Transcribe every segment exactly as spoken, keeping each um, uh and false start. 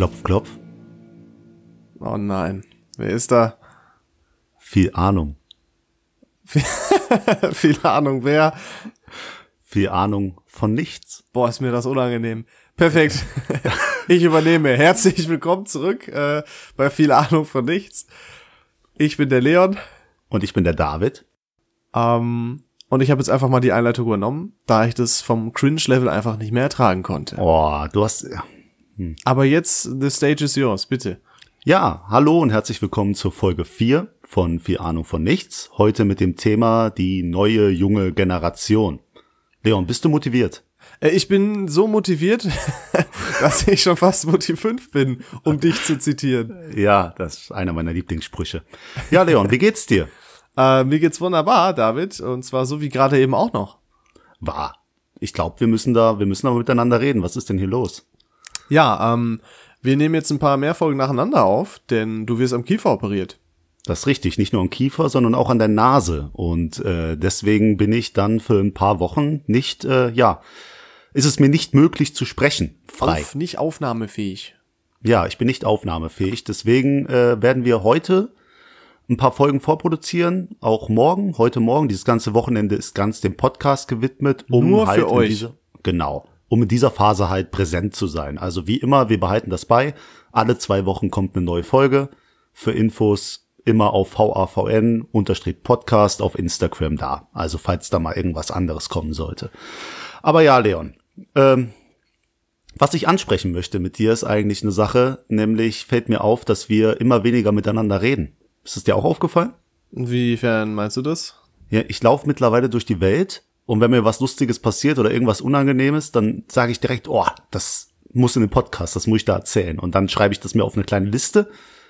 Klopf, klopf. Oh nein. Wer ist da? Viel Ahnung. Viel Ahnung, wer? Viel Ahnung von nichts. Boah, ist mir das unangenehm. Perfekt. Ich übernehme. Herzlich willkommen zurück äh, bei Viel Ahnung von nichts. Ich bin der Leon. Und ich bin der David. Ähm, und ich habe jetzt einfach mal die Einleitung übernommen, da ich das vom Cringe-Level einfach nicht mehr ertragen konnte. Oh, du hast... Ja. Hm. Aber jetzt, the stage is yours, bitte. Ja, hallo und herzlich willkommen zur Folge vier von Viel Ahnung von nichts. Heute mit dem Thema die neue, junge Generation. Leon, bist du motiviert? Ich bin so motiviert, dass ich schon fast Motiv fünf bin, um dich zu zitieren. Ja, das ist einer meiner Lieblingssprüche. Ja, Leon, wie geht's dir? Äh, mir geht's wunderbar, David, und zwar so wie gerade eben auch noch. Wahr. Ich glaube, wir müssen da, wir müssen aber miteinander reden. Was ist denn hier los? Ja, ähm, wir nehmen jetzt ein paar mehr Folgen nacheinander auf, denn du wirst am Kiefer operiert. Das ist richtig, nicht nur am Kiefer, sondern auch an der Nase. Und äh, deswegen bin ich dann für ein paar Wochen nicht, äh, ja, ist es mir nicht möglich zu sprechen, frei. Auf, nicht aufnahmefähig. Ja, ich bin nicht aufnahmefähig. Deswegen äh, werden wir heute ein paar Folgen vorproduzieren, auch morgen, heute Morgen. Dieses ganze Wochenende ist ganz dem Podcast gewidmet. Um Nur halt für euch. Diese, genau, um in dieser Phase halt präsent zu sein. Also wie immer, wir behalten das bei. Alle zwei Wochen kommt eine neue Folge. Für Infos immer auf V A V N Podcast auf Instagram da. Also falls da mal irgendwas anderes kommen sollte. Aber ja, Leon, ähm, was ich ansprechen möchte mit dir ist eigentlich eine Sache, nämlich fällt mir auf, dass wir immer weniger miteinander reden. Ist es dir auch aufgefallen? Inwiefern meinst du das? Ja, ich laufe mittlerweile durch die Welt und wenn mir was Lustiges passiert oder irgendwas Unangenehmes, dann sage ich direkt, oh, das muss in den Podcast, das muss ich da erzählen. Und dann schreibe ich das mir auf eine kleine Liste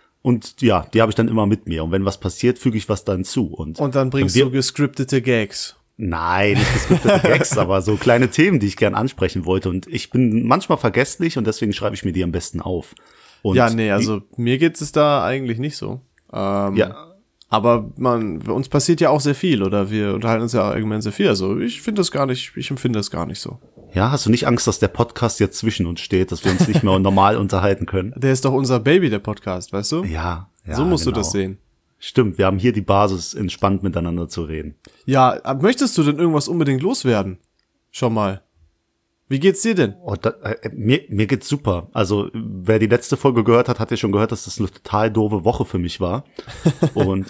und ja, die habe ich dann immer mit mir. Und wenn was passiert, füge ich was dann zu. Und, und dann bringst wir- du gescriptete Gags. Nein, nicht gescriptete Gags, aber so kleine Themen, die ich gern ansprechen wollte. Und ich bin manchmal vergesslich und deswegen schreibe ich mir die am besten auf. Und Ja, nee, also mir geht es da eigentlich nicht so. Ähm, Ja. Aber man, bei uns passiert ja auch sehr viel oder wir unterhalten uns ja allgemein sehr viel. Also ich finde das gar nicht, ich empfinde das gar nicht so. Ja, hast du nicht Angst, dass der Podcast jetzt zwischen uns steht, dass wir uns nicht mehr normal unterhalten können? Der ist doch unser Baby, der Podcast, weißt du? Ja, ja. so musst genau. du das sehen. Stimmt, wir haben hier die Basis, entspannt miteinander zu reden. Ja, aber möchtest du denn irgendwas unbedingt loswerden? Schon mal. Wie geht's dir denn? Oh, da, äh, mir, mir geht's super. Also, wer die letzte Folge gehört hat, hat ja schon gehört, dass das eine total doofe Woche für mich war. Und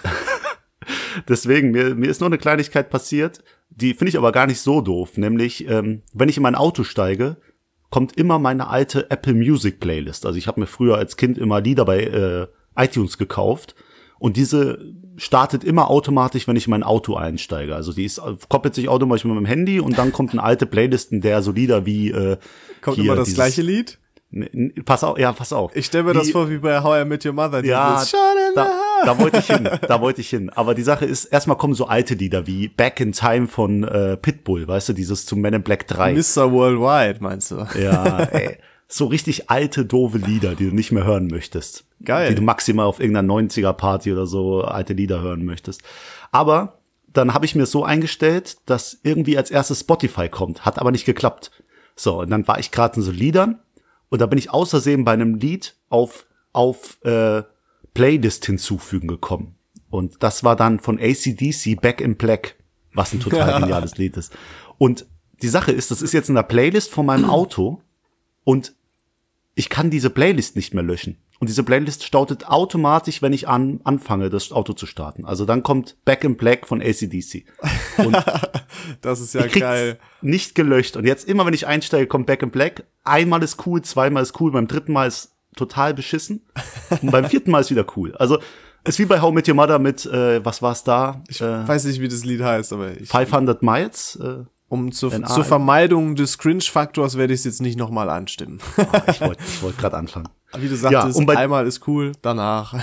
deswegen, mir, mir ist nur eine Kleinigkeit passiert, die finde ich aber gar nicht so doof. Nämlich, ähm, wenn ich in mein Auto steige, kommt immer meine alte Apple Music Playlist. Also ich habe mir früher als Kind immer Lieder bei äh, iTunes gekauft. Und diese startet immer automatisch, wenn ich in mein Auto einsteige. Also die ist, koppelt sich automatisch mit meinem Handy und dann kommt eine alte Playlist, in der so Lieder wie äh, Kommt hier immer das dieses, gleiche Lied? N- n- pass auf, ja, pass auf. Ich stelle mir Die- das vor wie bei How I Met Your Mother. Ja, dieses Shut in the da, heart. da wollte ich hin, da wollte ich hin. Aber die Sache ist, erstmal kommen so alte Lieder wie Back in Time von äh, Pitbull, weißt du, dieses zu Men in Black drei. Mister Worldwide, meinst du? Ja, ey. So richtig alte, doofe Lieder, die du nicht mehr hören möchtest. Geil. Die du maximal auf irgendeiner neunziger-Party oder so alte Lieder hören möchtest. Aber dann habe ich mir es so eingestellt, dass irgendwie als erstes Spotify kommt. Hat aber nicht geklappt. So, und dann war ich gerade in so Liedern und da bin ich außersehen bei einem Lied auf, auf äh, Playlist hinzufügen gekommen. Und das war dann von A C D C Back in Black, was ein total geniales Lied ist. Und die Sache ist, das ist jetzt in der Playlist von meinem Auto und ich kann diese Playlist nicht mehr löschen. Und diese Playlist startet automatisch, wenn ich an, anfange, das Auto zu starten. Also dann kommt Back in Black von A C D C. Und Das ist ja ich krieg's geil. nicht gelöscht. Und jetzt immer, wenn ich einsteige, kommt Back in Black. Einmal ist cool, zweimal ist cool, beim dritten Mal ist total beschissen. Und beim vierten Mal ist wieder cool. Also ist wie bei How I Met Your Mother mit, äh, was war's da? Ich äh, weiß nicht, wie das Lied heißt, aber ich, fünfhundert Miles. Äh, um zur, N A. zur Vermeidung des Cringe-Faktors werde ich es jetzt nicht nochmal anstimmen. ah, ich wollte ich wollt gerade anfangen. Wie du sagtest, und bei- einmal ist cool, danach.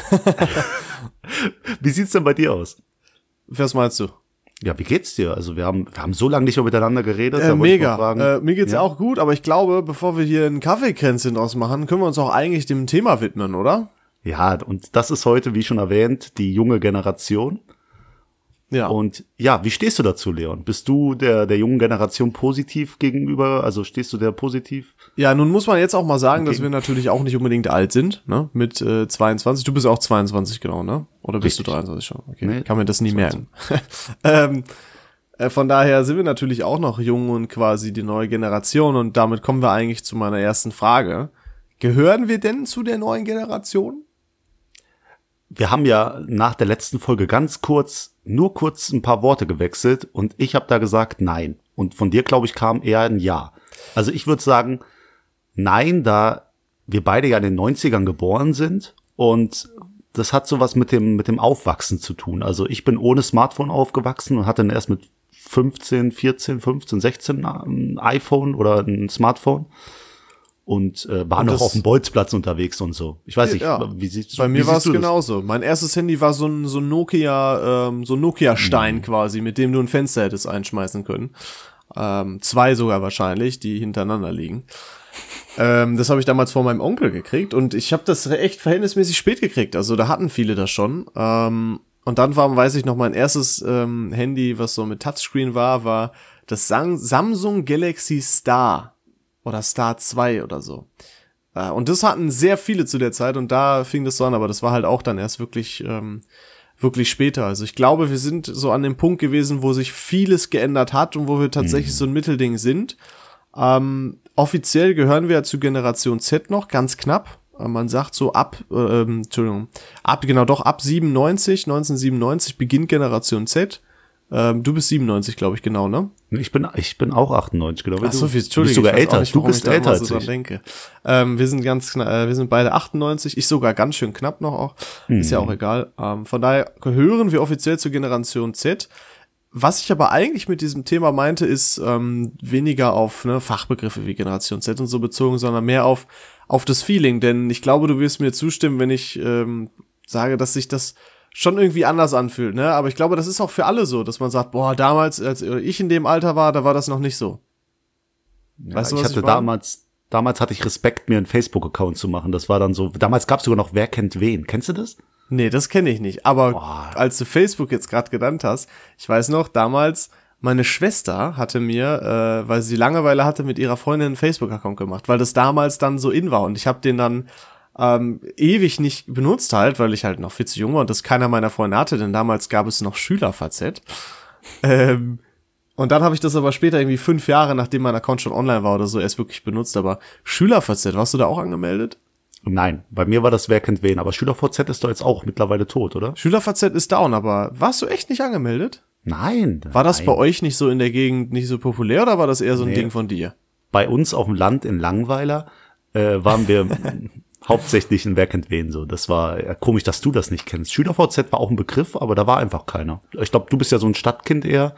Wie sieht's denn bei dir aus? Was meinst du? Ja, wie geht's dir? Also wir haben, wir haben so lange nicht mehr miteinander geredet. Äh, da wollte ich mal mega. fragen. Äh, mir geht's Ja. auch gut, aber ich glaube, bevor wir hier ein Kaffeekränzchen draus machen, können wir uns auch eigentlich dem Thema widmen, oder? Ja, und das ist heute, wie schon erwähnt, die junge Generation. Ja. Und ja, wie stehst du dazu, Leon? Bist du der, der jungen Generation positiv gegenüber? Also stehst du der positiv? Ja, nun muss man jetzt auch mal sagen, Okay. dass wir natürlich auch nicht unbedingt alt sind, ne? Mit äh, zweiundzwanzig. Du bist auch zweiundzwanzig, genau, ne? Oder bist Richtig. du dreiundzwanzig schon? Okay, Nee, kann mir das nie merken. ähm, äh, von daher sind wir natürlich auch noch jung und quasi die neue Generation und damit kommen wir eigentlich zu meiner ersten Frage. Gehören wir denn zu der neuen Generation? Wir haben ja nach der letzten Folge ganz kurz, nur kurz ein paar Worte gewechselt und ich habe da gesagt nein. Und von dir, glaube ich, kam eher ein Ja. Also ich würde sagen, nein, da wir beide ja in den neunzigern geboren sind und das hat sowas mit dem mit dem Aufwachsen zu tun. Also ich bin ohne Smartphone aufgewachsen und hatte dann erst mit fünfzehn, vierzehn, fünfzehn, sechzehn ein iPhone oder ein Smartphone und äh, war Und noch das- auf dem Bolzplatz unterwegs und so. Ich weiß nicht, Ja. wie siehst Bei wie mir war es siehst du das? genauso. Mein erstes Handy war so ein, so ein Nokia, ähm, so ein Nokia-Stein Mhm. quasi, mit dem du ein Fenster hättest einschmeißen können. Ähm, zwei sogar wahrscheinlich, die hintereinander liegen. Ähm, das habe ich damals von meinem Onkel gekriegt und ich habe das echt verhältnismäßig spät gekriegt. Also da hatten viele das schon. Ähm, und dann war, weiß ich noch, mein erstes ähm, Handy, was so mit Touchscreen war, war das Sang- Samsung Galaxy Star oder Star zwei oder so. Äh, und das hatten sehr viele zu der Zeit und da fing das so an, aber das war halt auch dann erst wirklich ähm, wirklich später. Also ich glaube, wir sind so an dem Punkt gewesen, wo sich vieles geändert hat und wo wir tatsächlich so ein Mittelding sind. Ähm, offiziell gehören wir ja zu Generation Z noch, ganz knapp. Äh, Man sagt so ab, äh, ähm, Entschuldigung, ab, genau doch, ab siebenundneunzig, neunzehnhundertsiebenundneunzig beginnt Generation Z. Ähm, du bist siebenundneunzig, glaube ich, genau, ne? Ich bin, ich bin auch achtundneunzig, genau. wie Ach so, du. viel, Entschuldigung, Du bist sogar ich weiß auch älter. nicht, Du warum bist ich da älter immer als so dran ich. denke. Ähm, wir sind ganz knapp, äh, wir sind beide achtundneunzig, ich sogar ganz schön knapp noch auch. Ist ja auch egal. Ähm, von daher gehören wir offiziell zur Generation Z. Was ich aber eigentlich mit diesem Thema meinte, ist ähm, weniger auf ne, Fachbegriffe wie Generation Z und so bezogen, sondern mehr auf auf das Feeling. Denn ich glaube, du wirst mir zustimmen, wenn ich ähm, sage, dass sich das schon irgendwie anders anfühlt, ne? Aber ich glaube, das ist auch für alle so, dass man sagt, boah, damals, als ich in dem Alter war, da war das noch nicht so. Weißt du, ich was hatte ich meine? damals, damals hatte ich Respekt, mir einen Facebook-Account zu machen. Das war dann so, damals gab es sogar noch Wer kennt wen. Kennst du das? Nee, das kenne ich nicht. Aber Boah. als du Facebook jetzt gerade genannt hast, ich weiß noch, damals, meine Schwester hatte mir, äh, weil sie Langeweile hatte, mit ihrer Freundin einen Facebook-Account gemacht, weil das damals dann so in war. Und ich habe den dann ähm, ewig nicht benutzt halt, weil ich halt noch viel zu jung war und das keiner meiner Freunde hatte, denn damals gab es noch Schüler-V Z. Ähm, und dann habe ich das aber später irgendwie fünf Jahre, nachdem mein Account schon online war oder so, erst wirklich benutzt. Aber Schüler-V Z, warst du da auch angemeldet? Nein, bei mir war das Wer kennt wen. Aber SchülerVZ ist doch jetzt auch mittlerweile tot, oder? Schüler-V Z ist down, aber warst du echt nicht angemeldet? Nein. War das nein. bei euch nicht so in der Gegend nicht so populär oder war das eher so ein Nee. Ding von dir? Bei uns auf dem Land in Langweiler äh, waren wir hauptsächlich in Wer kennt wen so. Das war ja, komisch, dass du das nicht kennst. SchülerVZ war auch ein Begriff, aber da war einfach keiner. Ich glaube, du bist ja so ein Stadtkind eher.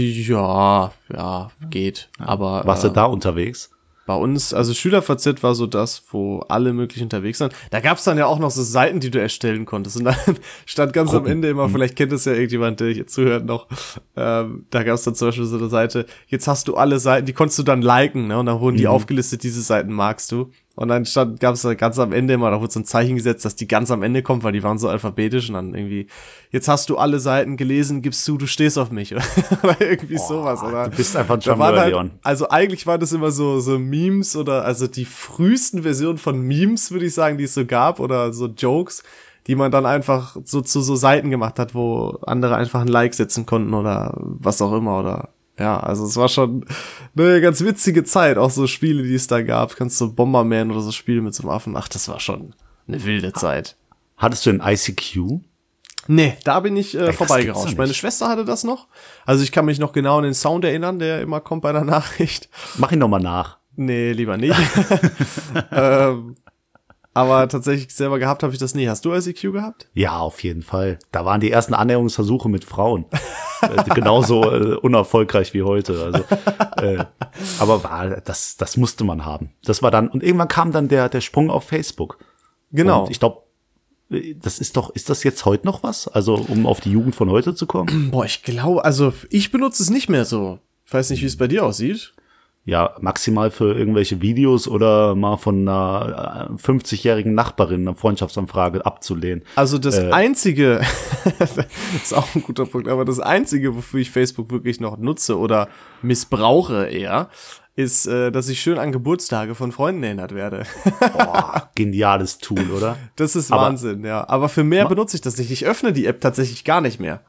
Ja, ja, geht. Aber Warst äh, du da unterwegs? bei uns, also Schüler-V Z war so das, wo alle möglich unterwegs waren. Da gab's dann ja auch noch so Seiten, die du erstellen konntest. Und dann stand ganz Gruppen. am Ende immer, vielleicht kennt es ja irgendjemand, der hier zuhört noch, ähm, da gab's dann zum Beispiel so eine Seite, jetzt hast du alle Seiten, die konntest du dann liken, ne? Und dann wurden die aufgelistet, diese Seiten magst du. Und dann stand, gab's da ganz am Ende immer, da wurde so ein Zeichen gesetzt, dass die ganz am Ende kommt, weil die waren so alphabetisch und dann irgendwie, jetzt hast du alle Seiten gelesen, gibst du, du stehst auf mich. Oder irgendwie sowas, oder? Du bist einfach ein Da waren Charmeur, halt, Leon. also eigentlich waren das immer so, so Memes oder, also die frühesten Versionen von Memes, würde ich sagen, die es so gab oder so Jokes, die man dann einfach so zu so Seiten gemacht hat, wo andere einfach ein Like setzen konnten oder was auch immer oder, ja, also es war schon eine ganz witzige Zeit, auch so Spiele, die es da gab, kannst du so Bomberman oder so Spiele mit so einem Affen, ach, das war schon eine wilde Zeit. Hattest du ein I C Q? Nee, da bin ich äh, das gibt's vorbeigerauscht. doch nicht. Meine Schwester hatte das noch. Also ich kann mich noch genau an den Sound erinnern, der immer kommt bei der Nachricht. Mach ihn noch mal nach. Nee, lieber nicht. ähm, aber tatsächlich selber gehabt habe ich das nie. Hast du I C Q gehabt? Ja, auf jeden Fall. Da waren die ersten Annäherungsversuche mit Frauen. äh, genauso äh, unerfolgreich wie heute. Also, äh, aber war, das, das musste man haben. Das war dann, und irgendwann kam dann der, der Sprung auf Facebook. Genau. Und ich glaube, das ist doch, ist das jetzt heute noch was? Also, um auf die Jugend von heute zu kommen? Boah, ich glaube, also ich benutze es nicht mehr so. Ich weiß nicht, wie es bei dir aussieht. ja, maximal für irgendwelche Videos oder mal von einer fünfzigjährigen Nachbarin eine Freundschaftsanfrage abzulehnen. Also das Äh, Einzige, das ist auch ein guter Punkt, aber das Einzige, wofür ich Facebook wirklich noch nutze oder missbrauche eher, ist, äh, dass ich schön an Geburtstage von Freunden erinnert werde. Boah, geniales Tool, oder? Das ist Aber- Wahnsinn, ja. Aber für mehr benutze ich das nicht. Ich öffne die App tatsächlich gar nicht mehr.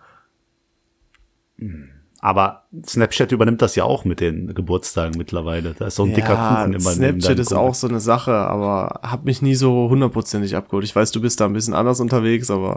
Aber Snapchat übernimmt das ja auch mit den Geburtstagen mittlerweile. Da ist so ein dicker Kuchen immer neben Snapchat deinem ist Kuchen. auch so eine Sache, aber hat mich nie so hundertprozentig abgeholt. Ich weiß, du bist da ein bisschen anders unterwegs, aber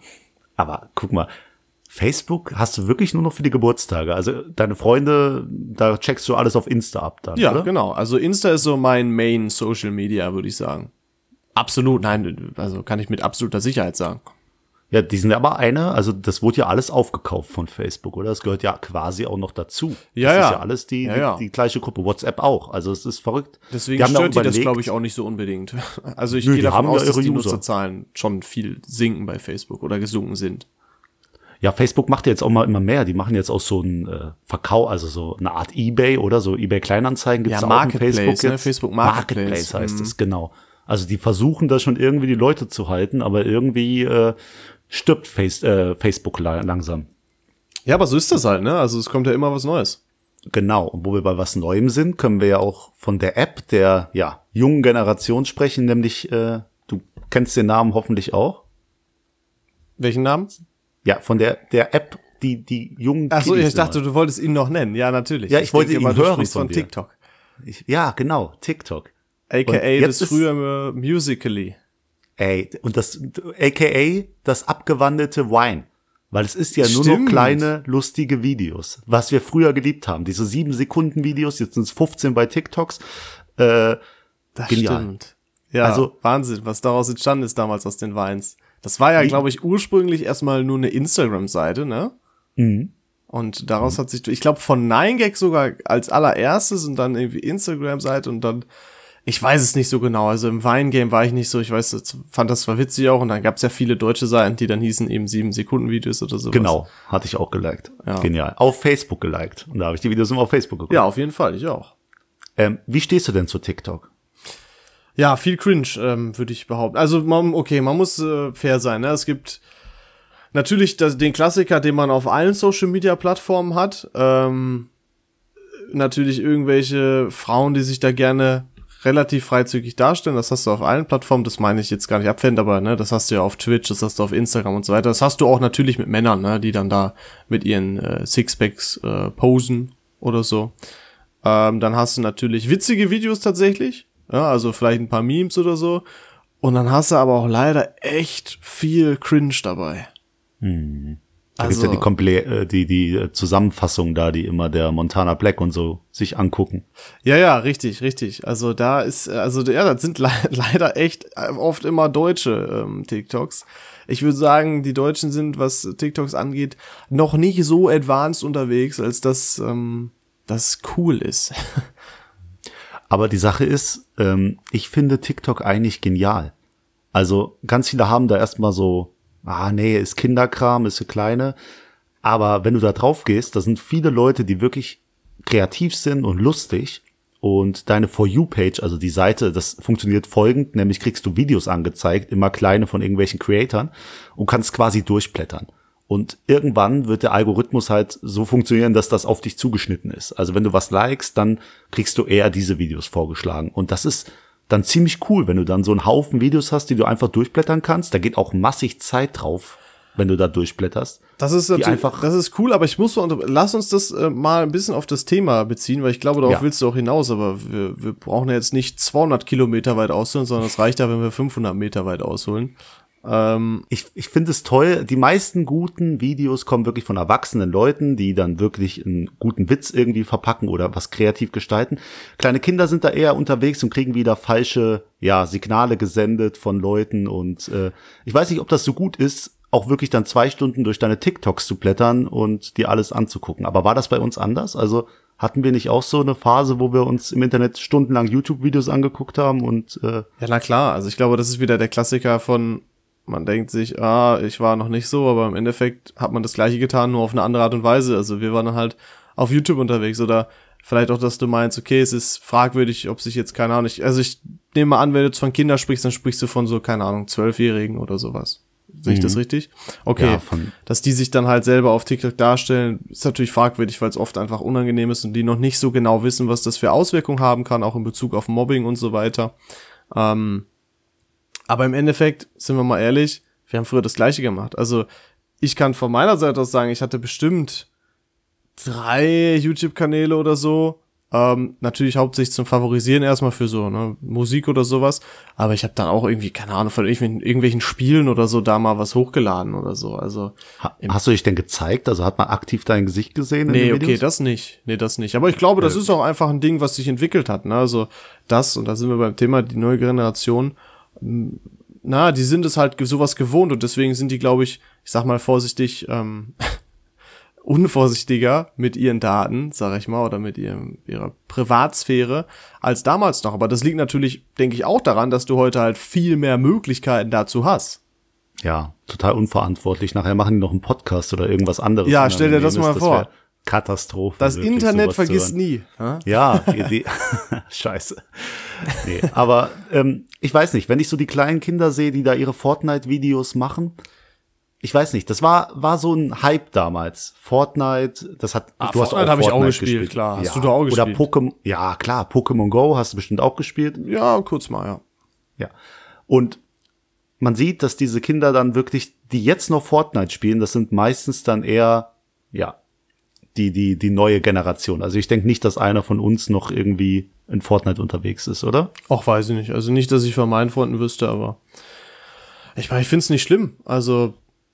Aber guck mal, Facebook hast du wirklich nur noch für die Geburtstage. Also deine Freunde, da checkst du alles auf Insta ab dann, ja, oder? genau. Also Insta ist so mein Main Social Media, würde ich sagen. Absolut, nein, also kann ich mit absoluter Sicherheit sagen. Ja, die sind aber eine, also das wurde ja alles aufgekauft von Facebook, oder? Das gehört ja quasi auch noch dazu. Ja, das ja. ist ja alles die, Ja, die, ja. die gleiche Gruppe. WhatsApp auch. Also es ist verrückt. Deswegen haben da stört die das, überlegt- glaube ich, auch nicht so unbedingt. Also ich Nö, gehe die davon haben ja aus, dass ihre die User. Nutzerzahlen schon viel sinken bei Facebook oder gesunken sind. Ja, Facebook macht ja jetzt auch mal immer mehr. Die machen jetzt auch so einen äh, Verkauf, also so eine Art eBay oder so eBay Kleinanzeigen gibt's Ja, auch auf Marketplace, Facebook ne? jetzt. Facebook Marketplace, heißt mhm. es, genau. Also die versuchen da schon irgendwie die Leute zu halten, aber irgendwie äh, stirbt Face, äh, Facebook la- langsam. Ja, aber so ist das halt, ne? Also es kommt ja immer was Neues. Genau. Und wo wir bei was Neuem sind, können wir ja auch von der App der ja jungen Generation sprechen, nämlich äh, du kennst den Namen hoffentlich auch. Welchen Namen? Ja, von der der App, die die jungen Ach so, Kiddies ich dachte, immer- du wolltest ihn noch nennen. Ja, natürlich. Ja, ich wollte denke ihn immer, du hören sprichst von von dir. TikTok. ich, ja, genau, TikTok. A K A Und jetzt das ist- frühere Musical.ly. Ey, und das, aka das abgewandelte Wine. Weil es ist ja nur Stimmt. noch kleine, lustige Videos. Was wir früher geliebt haben. Diese sieben Sekunden Videos, jetzt sind es fünfzehn bei TikToks. Äh, Das Genial. stimmt. Ja, Also- also Wahnsinn, was daraus entstanden ist damals aus den Vines. Das war ja, Wie- glaube ich, ursprünglich erstmal nur eine Instagram-Seite, ne? mhm. Und daraus hat sich, ich glaube, von nine gag sogar als allererstes und dann irgendwie Instagram-Seite und dann, ich weiß es nicht so genau, also im Vine-Game war ich nicht so, ich weiß, das- fand das zwar witzig auch und dann gab es ja viele deutsche Seiten, die dann hießen eben sieben Sekunden Videos oder sowas. Genau, hatte ich auch geliked. Ja. Genial. Auf Facebook geliked. Und da habe ich die Videos immer auf Facebook geguckt. Ja, auf jeden Fall, ich auch. Ähm, wie stehst du denn zu TikTok? Ja, viel Cringe, ähm, würde ich behaupten. Also, man, okay, man muss äh, fair sein, ne? Es gibt natürlich das, den Klassiker, den man auf allen Social-Media-Plattformen hat. Ähm, natürlich irgendwelche Frauen, die sich da gerne relativ freizügig darstellen. Das hast du auf allen Plattformen. Das meine ich jetzt gar nicht abfällig, aber ne, das hast du ja auf Twitch, das hast du auf Instagram und so weiter. Das hast du auch natürlich mit Männern, ne, die dann da mit ihren äh, Sixpacks äh, posen oder so. Ähm, dann hast du natürlich witzige Videos tatsächlich. Ja, also vielleicht ein paar Memes oder so. Und dann hast du aber auch leider echt viel Cringe dabei. Da gibt's ja die, Komple äh, die, die Zusammenfassung da, die immer der Montana Black und so sich angucken. Ja, ja, richtig, richtig. Also da ist, also ja, das sind le leider echt oft immer deutsche ähm, TikToks. Ich würde sagen, die Deutschen sind, was TikToks angeht, noch nicht so advanced unterwegs, als dass ähm, das cool ist. Aber die Sache ist, ähm, ich finde TikTok eigentlich genial. Also ganz viele haben da erstmal so, ah nee, ist Kinderkram, ist für Kleine. Aber wenn du da drauf gehst, da sind viele Leute, die wirklich kreativ sind und lustig. Und deine For You-Page, also die Seite, das funktioniert folgend, nämlich kriegst du Videos angezeigt, immer kleine von irgendwelchen Creatoren und kannst quasi durchblättern. Und irgendwann wird der Algorithmus halt so funktionieren, dass das auf dich zugeschnitten ist. Also wenn du was likest, dann kriegst du eher diese Videos vorgeschlagen. Und das ist dann ziemlich cool, wenn du dann so einen Haufen Videos hast, die du einfach durchblättern kannst. Da geht auch massig Zeit drauf, wenn du da durchblätterst. Das ist Die natürlich, einfach- das ist cool, aber ich muss mal unter lass uns das äh, mal ein bisschen auf das Thema beziehen, weil ich glaube, darauf Ja. willst du auch hinaus, aber wir, wir brauchen ja jetzt nicht zweihundert Kilometer weit ausholen, sondern es reicht ja, wenn wir fünfhundert Meter weit ausholen. Ähm, Ich, ich finde es toll, die meisten guten Videos kommen wirklich von erwachsenen Leuten, die dann wirklich einen guten Witz irgendwie verpacken oder was kreativ gestalten. Kleine Kinder sind da eher unterwegs und kriegen wieder falsche, ja, Signale gesendet von Leuten und äh, ich weiß nicht, ob das so gut ist, auch wirklich dann zwei Stunden durch deine TikToks zu blättern und dir alles anzugucken. Aber war das bei uns anders? Also hatten wir nicht auch so eine Phase, wo wir uns im Internet stundenlang YouTube-Videos angeguckt haben und äh, ja, na klar, also ich glaube, das ist wieder der Klassiker von, man denkt sich, ah, ich war noch nicht so, aber im Endeffekt hat man das Gleiche getan, nur auf eine andere Art und Weise. Also wir waren dann halt auf YouTube unterwegs oder Vielleicht auch, dass du meinst, okay, es ist fragwürdig, ob sich jetzt, keine Ahnung, ich, also ich nehme mal an, wenn du jetzt von Kindern sprichst, dann sprichst du von so, keine Ahnung, Zwölfjährigen oder sowas. Sehe ich mhm. das richtig? Okay, ja, dass die sich dann halt selber auf TikTok darstellen, ist natürlich fragwürdig, weil es oft einfach unangenehm ist und die noch nicht so genau wissen, was das für Auswirkungen haben kann, auch in Bezug auf Mobbing und so weiter. Ähm, aber im Endeffekt, sind wir mal ehrlich, wir haben früher das Gleiche gemacht. Also ich kann von meiner Seite aus sagen, ich hatte bestimmt drei YouTube-Kanäle oder so. Ähm, natürlich hauptsächlich zum Favorisieren erstmal für so ne, Musik oder sowas. Aber ich habe dann auch irgendwie, keine Ahnung, von irgendwelchen, irgendwelchen Spielen oder so da mal was hochgeladen oder so. Also ha, Hast du dich denn gezeigt? Also hat man aktiv dein Gesicht gesehen? In nee, den okay, Videos? das nicht. Nee, das nicht. Aber ich glaube, das äh. ist auch einfach ein Ding, was sich entwickelt hat. Ne? Also das, und da sind wir beim Thema, die neue Generation, na, die sind es halt sowas gewohnt und deswegen sind die, glaube ich, ich sag mal vorsichtig, ähm, unvorsichtiger mit ihren Daten, sag ich mal, oder mit ihrem, ihrer Privatsphäre als damals noch. Aber das liegt natürlich, denke ich, auch daran, dass du heute halt viel mehr Möglichkeiten dazu hast. Ja, total unverantwortlich. Nachher machen die noch einen Podcast oder irgendwas anderes. Ja, stell dir das mal das vor. Katastrophe. Das Internet vergisst nie. Ja, ja die, scheiße. Nee, aber ähm, ich weiß nicht, wenn ich so die kleinen Kinder sehe, die da ihre Fortnite-Videos machen, ich weiß nicht, das war war so ein Hype damals. Fortnite, das hat ah, du Fortnite hast auch habe ich auch gespielt, gespielt, klar. Hast ja. du da auch gespielt? Oder Pokémon, ja klar, Pokémon Go hast du bestimmt auch gespielt. Ja, kurz mal, ja. Ja. Und man sieht, dass diese Kinder dann wirklich, die jetzt noch Fortnite spielen, das sind meistens dann eher, ja, die die die neue Generation. Also ich denke nicht, dass einer von uns noch irgendwie in Fortnite unterwegs ist, oder? Ach, weiß ich nicht. Also nicht, dass ich von meinen Freunden wüsste, aber ich meine, ich find's nicht schlimm. Also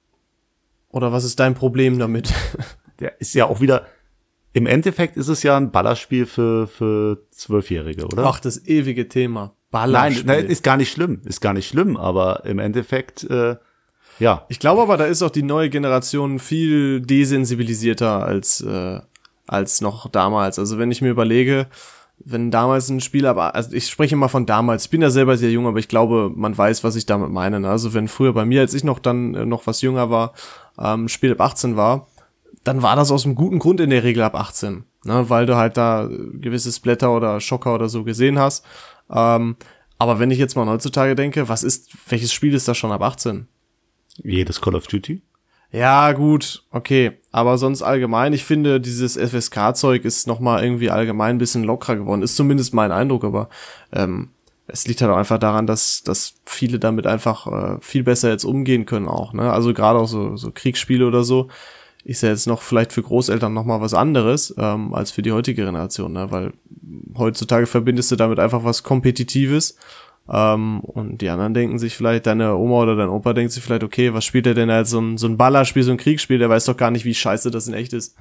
oder was ist dein Problem damit? Der ist ja auch wieder, im Endeffekt ist es ja ein Ballerspiel für für Zwölfjährige, oder? Ach, das ewige Thema. Ballerspiel. Nein, nein, ist gar nicht schlimm, ist gar nicht schlimm, aber im Endeffekt, äh, ja. Ich glaube aber, da ist auch die neue Generation viel desensibilisierter als äh, als noch damals. Also wenn ich mir überlege, wenn damals ein Spiel, aber also ich spreche mal von damals. Ich bin ja selber sehr jung, aber ich glaube, man weiß, was ich damit meine. Ne? Also wenn früher bei mir, als ich noch dann äh, noch was jünger war, ähm, Spiel ab achtzehn war, dann war das aus einem guten Grund in der Regel ab achtzehn, ne? Weil du halt da gewisse Splatter oder Schocker oder so gesehen hast. Ähm, aber wenn ich jetzt mal heutzutage denke, was ist, welches Spiel ist das schon ab achtzehn? Jedes Call of Duty? Ja, gut, okay. Aber sonst allgemein, ich finde, dieses F S K-Zeug ist nochmal irgendwie allgemein ein bisschen lockerer geworden. Ist zumindest mein Eindruck, aber ähm, es liegt halt auch einfach daran, dass dass viele damit einfach äh, viel besser jetzt umgehen können auch. Ne? Also gerade auch so, so Kriegsspiele oder so ist ja jetzt noch vielleicht für Großeltern nochmal was anderes ähm, als für die heutige Generation. Ne? Weil heutzutage verbindest du damit einfach was Kompetitives. Um, und die anderen denken sich vielleicht, deine Oma oder dein Opa denkt sich vielleicht, okay, was spielt der denn als so ein, so ein Ballerspiel, so ein Kriegsspiel, der weiß doch gar nicht, wie scheiße das in echt ist.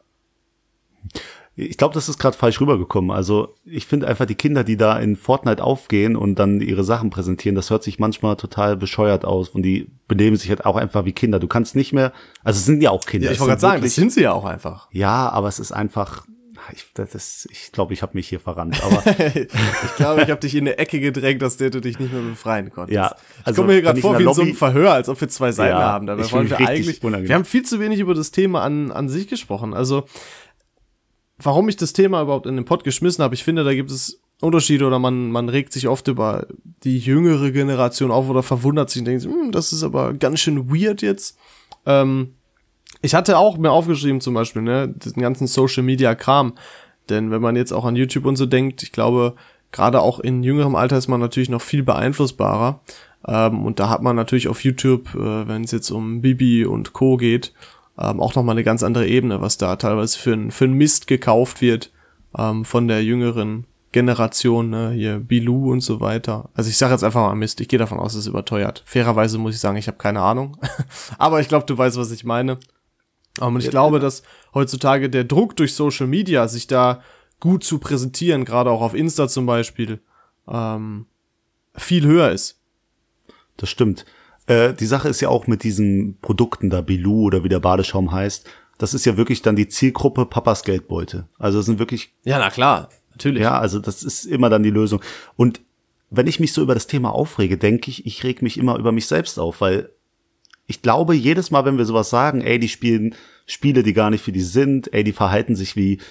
Ich glaube, das ist gerade falsch rübergekommen. Also ich finde einfach die Kinder, die da in Fortnite aufgehen und dann ihre Sachen präsentieren, das hört sich manchmal total bescheuert aus und die benehmen sich halt auch einfach wie Kinder. Du kannst nicht mehr, also es sind ja auch Kinder. Ja, ich wollte gerade sagen, das sind sie ja auch einfach. Ja, aber es ist einfach... Ich glaube, ich, glaub, ich habe mich hier verrannt. Aber ich glaube, ich habe dich in eine Ecke gedrängt, aus der du dich nicht mehr befreien konntest. Ja, also ich komme mir hier gerade vor wie in so einem Verhör, als ob wir zwei Seiten ja, haben. Dabei wollen wir eigentlich. Unangenehm. Wir haben viel zu wenig über das Thema an an sich gesprochen. Also warum ich das Thema überhaupt in den Pott geschmissen habe, ich finde, da gibt es Unterschiede oder man man regt sich oft über die jüngere Generation auf oder verwundert sich und denkt, hm, das ist aber ganz schön weird jetzt. Ähm, Ich hatte auch mir aufgeschrieben zum Beispiel, ne, diesen ganzen Social-Media-Kram, denn wenn man jetzt auch an YouTube und so denkt, ich glaube, gerade auch in jüngerem Alter ist man natürlich noch viel beeinflussbarer ähm, und da hat man natürlich auf YouTube, äh, wenn es jetzt um Bibi und Co. geht, ähm, auch nochmal eine ganz andere Ebene, was da teilweise für ein, für ein Mist gekauft wird ähm, von der jüngeren Generation, ne, hier Bilou und so weiter. Also ich sage jetzt einfach mal Mist, ich gehe davon aus, es ist überteuert. Fairerweise muss ich sagen, ich habe keine Ahnung, aber ich glaube, du weißt, was ich meine. Und ich glaube, dass heutzutage der Druck durch Social Media, sich da gut zu präsentieren, gerade auch auf Insta zum Beispiel, ähm, viel höher ist. Das stimmt. Äh, die Sache ist ja auch mit diesen Produkten da, Bilou oder wie der Badeschaum heißt, das ist ja wirklich dann die Zielgruppe Papas Geldbeutel. Also das sind wirklich... Ja, na klar, natürlich. Ja, also das ist immer dann die Lösung. Und wenn ich mich so über das Thema aufrege, denke ich, ich reg mich immer über mich selbst auf, weil ich glaube, jedes Mal, wenn wir sowas sagen, ey, die spielen Spiele, die gar nicht für die sind, ey, die verhalten sich wie,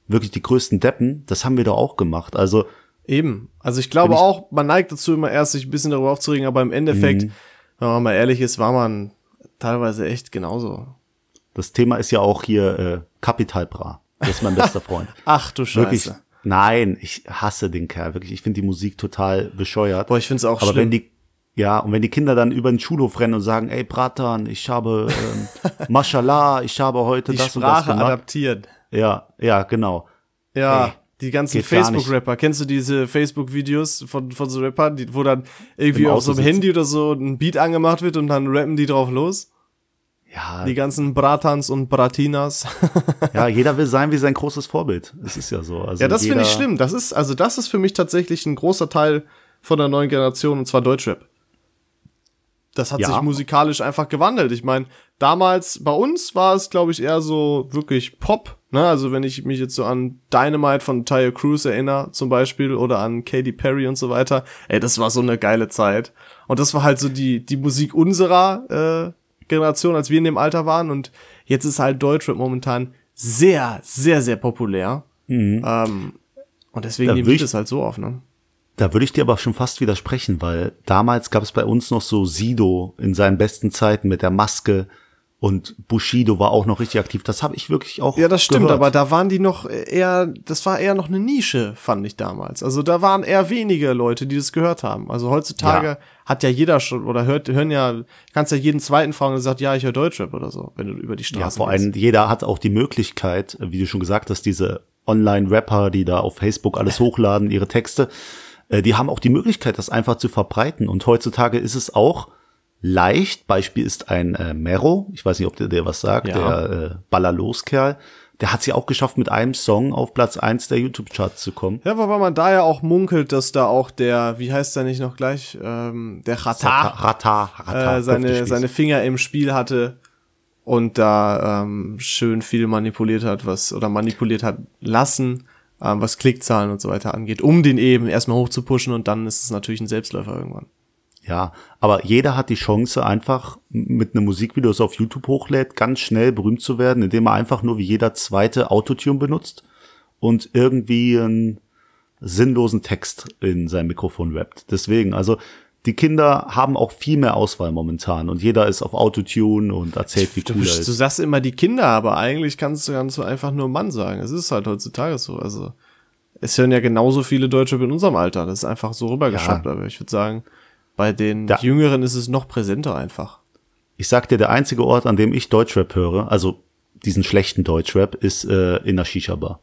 wirklich die größten Deppen, das haben wir doch auch gemacht. Also Eben. Also ich glaube ich, auch, man neigt dazu immer erst, sich ein bisschen darüber aufzuregen, aber im Endeffekt, mhm. wenn man mal ehrlich ist, war man teilweise echt genauso. Das Thema ist ja auch hier äh, Capital Bra. Das ist mein bester Freund. Ach du Scheiße. Wirklich, nein, ich hasse den Kerl. Wirklich, ich finde die Musik total bescheuert. Boah, ich finde es auch aber schlimm. Wenn die, ja, und wenn die Kinder dann über den Schulhof rennen und sagen, ey Bratan, ich habe, ähm, Mashallah, ich habe heute die das und Sprache das gemacht. adaptieren. Ja, ja, genau. Ja. Ey, die ganzen Facebook-Rapper. Kennst du diese Facebook-Videos von, von so Rappern, die, wo dann irgendwie auf so einem Handy oder so ein Beat angemacht wird und dann rappen die drauf los? Ja. Die ganzen Bratans und Bratinas. Ja, jeder will sein wie sein großes Vorbild. Das ist ja so. Also ja, das jeder... finde ich schlimm. Das ist, also das ist für mich tatsächlich ein großer Teil von der neuen Generation, und zwar Deutschrap. Das hat ja. sich musikalisch einfach gewandelt. Ich meine, damals bei uns war es, glaube ich, eher so wirklich Pop. Ne? Also wenn ich mich jetzt so an Dynamite von Tyre Cruz erinnere zum Beispiel oder an Katy Perry und so weiter. Ey, das war so eine geile Zeit. Und das war halt so die die Musik unserer äh, Generation, als wir in dem Alter waren. Und jetzt ist halt Deutschrap momentan sehr, sehr, sehr populär. Mhm. Ähm, und deswegen nehme ich das halt so auf, ne? Da würde ich dir aber schon fast widersprechen, weil damals gab es bei uns noch so Sido in seinen besten Zeiten mit der Maske und Bushido war auch noch richtig aktiv. Das habe ich wirklich auch Ja, das stimmt, gehört. Aber da waren die noch eher, das war eher noch eine Nische, fand ich damals. Also da waren eher wenige Leute, die das gehört haben. Also heutzutage ja. hat ja jeder schon, oder hört, hören ja, kannst ja jeden zweiten fragen und sagt, ja, ich höre Deutschrap oder so, wenn du über die Straße Ja, vor allem jeder hat auch die Möglichkeit, wie du schon gesagt hast, diese Online-Rapper, die da auf Facebook alles hochladen, ihre Texte, die haben auch die Möglichkeit, das einfach zu verbreiten. Und heutzutage ist es auch leicht. Beispiel ist ein äh, Mero. Ich weiß nicht, ob der dir was sagt. Ja. Der äh, Ballerlos-Kerl. Der hat es ja auch geschafft, mit einem Song auf Platz eins der YouTube-Charts zu kommen. Ja, wobei man da ja auch munkelt, dass da auch der, wie heißt der nicht noch gleich, ähm, der Rata, Rata, Rata äh, seine, seine Finger im Spiel hatte und da ähm, schön viel manipuliert hat, was oder manipuliert hat lassen. was Klickzahlen und so weiter angeht, um den eben erstmal hoch zu pushen und dann ist es natürlich ein Selbstläufer irgendwann. Ja, aber jeder hat die Chance, einfach mit einem Musikvideo, das auf YouTube hochlädt, ganz schnell berühmt zu werden, indem er einfach nur wie jeder zweite Autotune benutzt und irgendwie einen sinnlosen Text in sein Mikrofon rappt. Deswegen, also die Kinder haben auch viel mehr Auswahl momentan und jeder ist auf Autotune und erzählt, wie cool er ist. Du sagst immer die Kinder, aber eigentlich kannst du ganz so einfach nur Mann sagen. Es ist halt heutzutage so. Also es hören ja genauso viele Deutsche in unserem Alter. Das ist einfach so rübergeschwappt. Ja. Aber ich würde sagen, bei den ja. Jüngeren ist es noch präsenter einfach. Ich sag dir, der einzige Ort, an dem ich Deutschrap höre, also diesen schlechten Deutschrap, ist äh, in der Shisha-Bar.